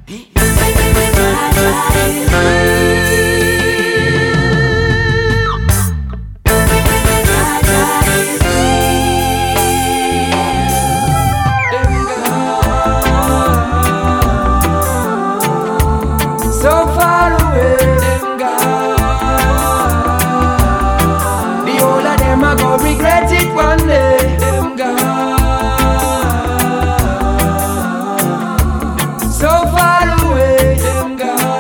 So far away, them gone. The whole of them a go regret it one day. Them gone. So far away, them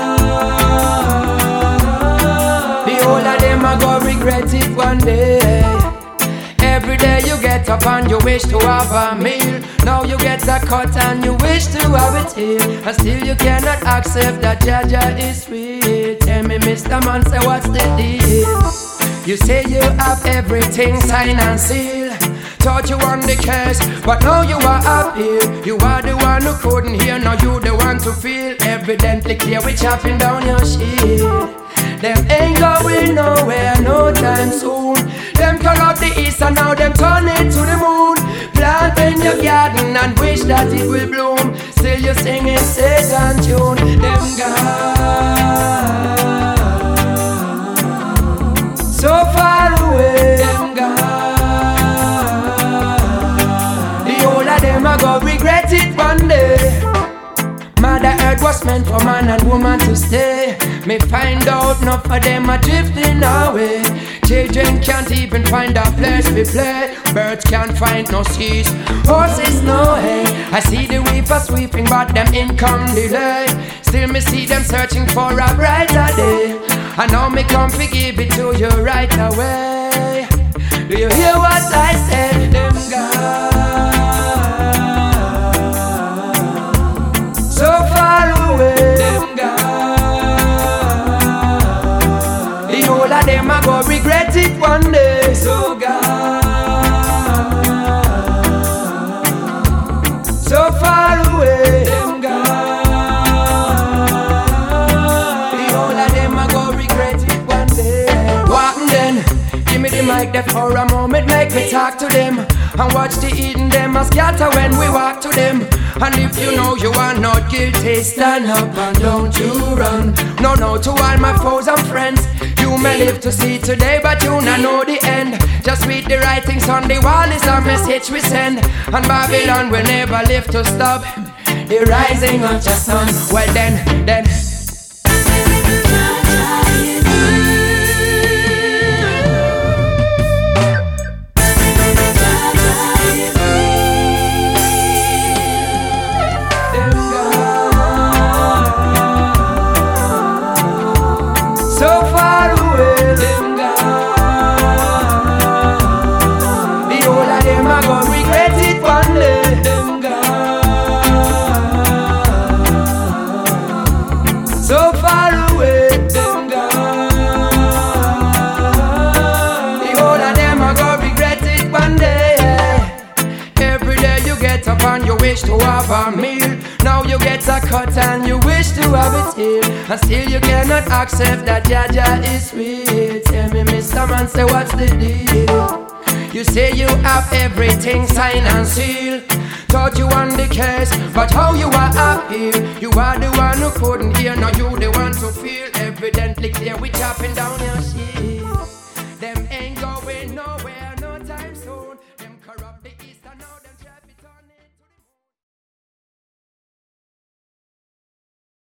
gone. The whole of them a go regret it one day. Every day you get up and you wish to have a meal. Now you get a cut and you wish to have it here. And still you cannot accept that Jaja is real. Tell me, Mr. Man, say what's the deal? You say you have everything signed and sealed. Thought you won the case, but now you are up here. You are the one who couldn't hear, now you the one to feel. Evidently clear, we chopping down your shield. Them ain't going nowhere no time soon. Them turn up the east and now them turn it to the moon. Plant in your garden and wish that it will bloom. Still you singing Satan tune. Them gone. So far away. Them gone. The whole of them a go regret it one day. Mother Earth was meant for man and woman to stay. Me find out enough of them are drifting away. Children can't even find a place to play. Birds can't find no seas, horses no hay. I see the weaver sweeping but them income delay. Still me see them searching for a brighter day. And now me come to give it to you right away. Do you hear what I said? Them gone. So far away, them gone. The whole of them a go regret it one day. So gone. So far away, them gone. The whole of them a go regret it one day. What then? Give me the mic there for a moment, make me talk to them. And watch the eating them a scatter when we walk to them. And if you know you are not guilty, stand up and don't you run. No, no, to all my foes and friends. You may live to see today, but you not know the end. Just read the writings on the wall is a message we send. And Babylon will never live to stop the rising of the sun. Well then so far away, them gone. The whole of them a go regret it one day. Them gone. So far away, them gone. The whole of them a go regret it one day. Every day you get up and you wish to have a meal. Now you get a cut and you wish to have it here. And still you cannot accept that Jaja is real. Tell me, Mr. Man, say what's the deal? You say you have everything signed and sealed. Thought you won the case, but how you are up here? You are the one who couldn't hear, now you the one to feel. Evidently clear, we chopping down your shit.